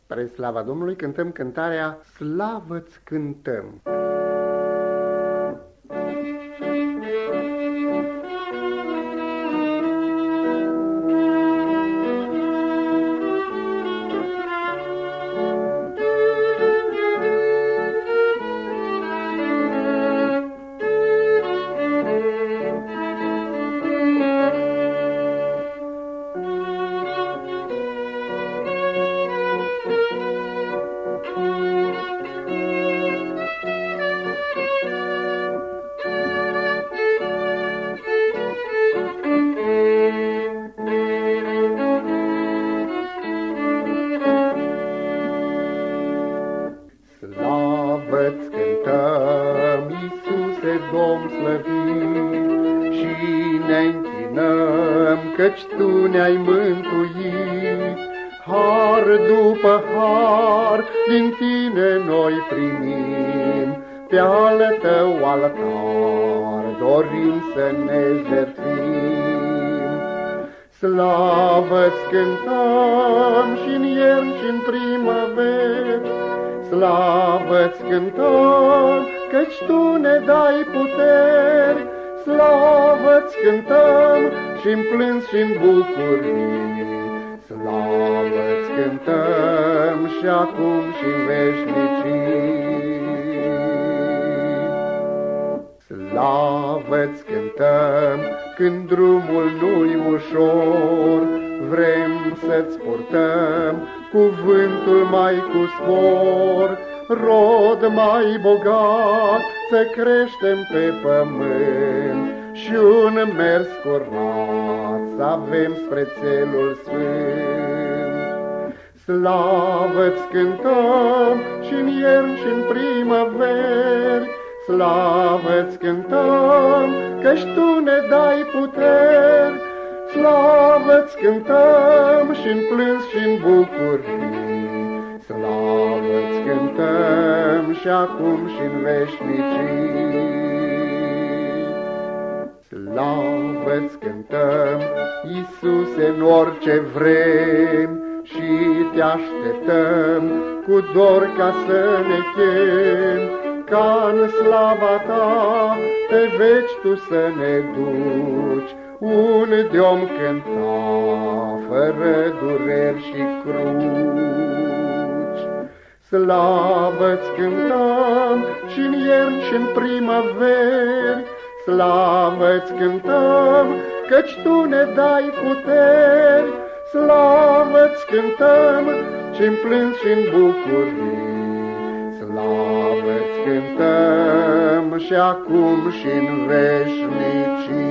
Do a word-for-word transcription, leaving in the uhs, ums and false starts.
Spre slava Domnului cântăm cântarea Slavă-ți cântăm. Slavă-ți cântăm, Iisuse, Domn slăvit, și ne închinăm, căci Tu ne-ai mântuit. Har după har din Tine noi primim, pe al Tău altar dorim să ne jertfim. Slavă-ți cântăm și-n iern și-n primăveri, slavă-ți cântăm, căci Tu ne dai puteri. Slavă-ți cântăm și-n plâns și-n bucurii, slavă-ți cântăm și acum și-n veșnicii. Slavă-ți cântăm când drumul nu-i ușor, vrem să-ți purtăm cuvântul mai cu spor, rod mai bogat să creștem pe pământ și un mers curat să avem spre țelul sfânt. Slavă-ți cântăm și-n iern și-n primăveri, slavă-ți cântăm, căci Tu ne dai puteri. Slavă-ți cântăm și-n plâns și-n bucurii, slavă-ți cântăm și acum și-n veșnicii. Slavă-ți cântăm, Iisuse, în orice vrem, și Te așteptăm cu dor ca să ne chem, ca în slava Ta pe veci Tu să ne duci, unde om cânta fără dureri și cruci. Slavă-ți cântăm și-n iern și-n primăveri, slavă-ți cântăm, căci Tu ne dai puteri. Slavă-ți cântăm și-n plâns și-n bucurii, slavă-ți cântăm și acum și-n veșnicii.